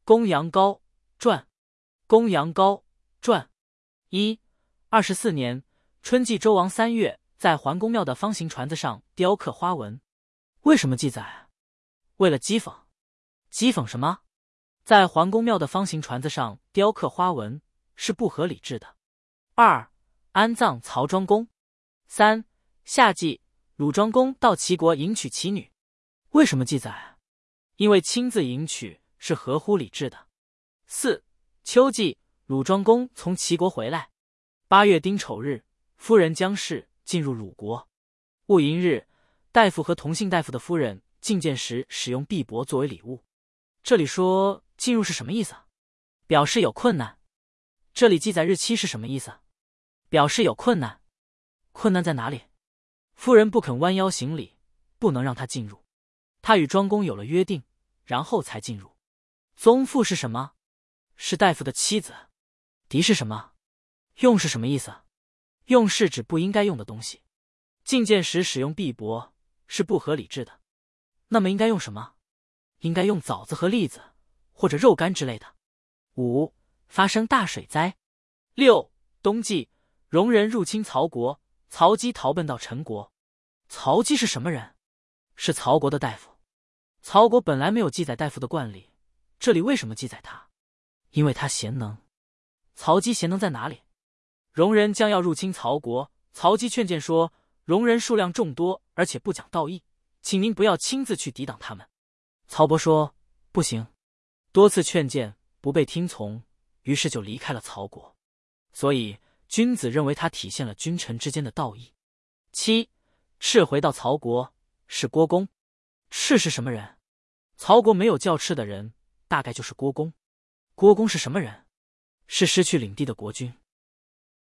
公羊羔传。公羊羔传。24年春季周王3月，在桓公庙的方形船子上雕刻花纹。为什么记载？为了讥讽。讥讽什么？在桓公庙的方形船子上雕刻花纹是不合理制的。2. 安葬曹庄公。3. 夏季鲁庄公到齐国迎娶其女。为什么记载？因为亲自迎娶是合乎礼制的。4. 秋季鲁庄公从齐国回来。8月丁丑日，夫人姜氏进入鲁国。戊寅日，大夫和同姓大夫的夫人觐见时使用璧帛作为礼物。这里说进入是什么意思？表示有困难。这里记载日期是什么意思？表示有困难。困难在哪里？夫人不肯弯腰行礼，不能让他进入。他与庄公有了约定，然后才进入。宗父是什么？是大夫的妻子。敌是什么？用是什么意思？用是指不应该用的东西。觐见时使用璧帛是不合理制的。那么应该用什么？应该用枣子和栗子，或者肉干之类的。5. 发生大水灾。6. 冬季，戎人入侵曹国，曹姬逃奔到陈国。曹姬是什么人？是曹国的大夫。曹国本来没有记载大夫的惯例，这里为什么记载他？因为他贤能。曹姬贤能在哪里？戎人将要入侵曹国，曹姬劝谏说，戎人数量众多，而且不讲道义，请您不要亲自去抵挡他们。曹伯说不行，多次劝谏不被听从，于是就离开了曹国。所以君子认为他体现了君臣之间的道义。7. 赤回到曹国，是郭公。赤是什么人？曹国没有叫赤的人，大概就是郭公。郭公是什么人？是失去领地的国君。